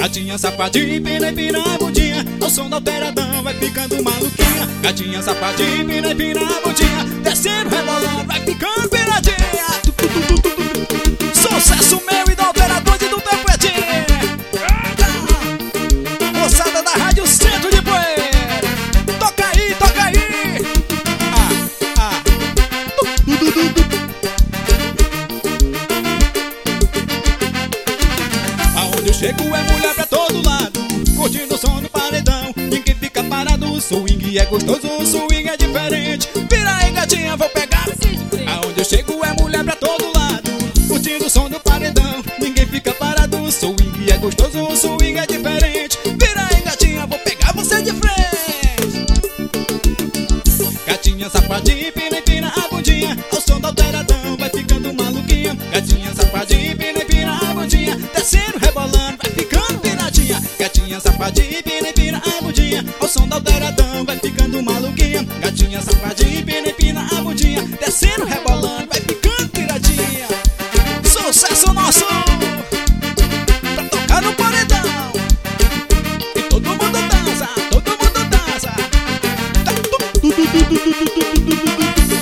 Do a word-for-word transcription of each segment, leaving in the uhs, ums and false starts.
Gatinha safadinha, empina, empina a bundinha, ao som do alteradão vai ficando maluquinha. Gatinha safadinha, empina, empina a bundinha, descendo, rebolando, vai ficando piradinha. Sucesso meu e do alterador e do tempo é dia. Moçada da Rádio Centro de Poeira, toca aí, toca aí. Ah, ah. Aonde eu chego é mulher pra todo lado, curtindo o som do paredão. Ninguém fica parado, o swing é gostoso, o swing é diferente. Vira aí, gatinha, vou pegar. Aonde eu chego é mulher pra todo lado, curtindo o som do paredão. Ninguém fica parado, o swing é gostoso, o swing é diferente. Vira aí, gatinha, vou pegar você de frente. Gatinha safadinha, empina, empina a bundinha, ao som do alteradão vai ficando maluquinha. Gatinha safadinha, empina, empina a bundinha, descendo, rebolando, vai ficando piradinha. Gatinha safadinha, empina, empina a bundinha, ao som do alteradão vai ficando maluquinha. Gatinha safadinha, empina, empina a bundinha, descendo, rebolando, vai ficando piradinha. Sucesso nosso pra tocar no paredão, e todo mundo dança, todo mundo dança. Tá, tu, tu, tu, tu, tu, tu, tu, tu, tu, tu.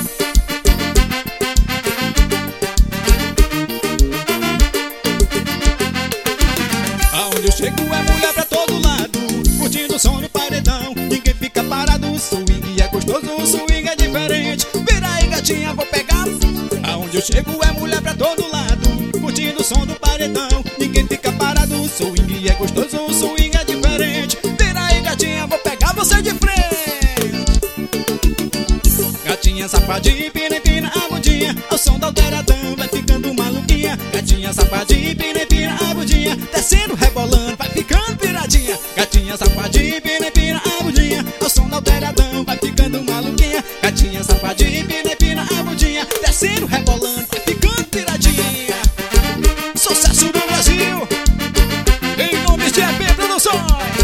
Aonde eu chego é mulher pra todo lado, curtindo o som do paredão. Ninguém fica parado, o swing é gostoso, o swing é diferente. Vira aí, gatinha, vou pegar. Aonde eu chego é mulher pra todo lado, curtindo o som do paredão. Ninguém fica parado, o swing é gostoso, o swing é diferente. Vira aí, gatinha, vou pegar você de frente. Gatinha safadinha, empina, empina a bundinha, ao som do alteradão vai ficando maluquinha. Gatinha safadinha, empina, empina a bundinha, descendo, rebolando, vai ficando piradinha. Gatinha safadinha, empina, empina a bundinha, ao som do alteradão vai ficando maluquinha. Gatinha safadinha, empina, empina a bundinha, descendo, rebolando, vai ficando piradinha. Sucesso do Brasil, em nome de E P Produções.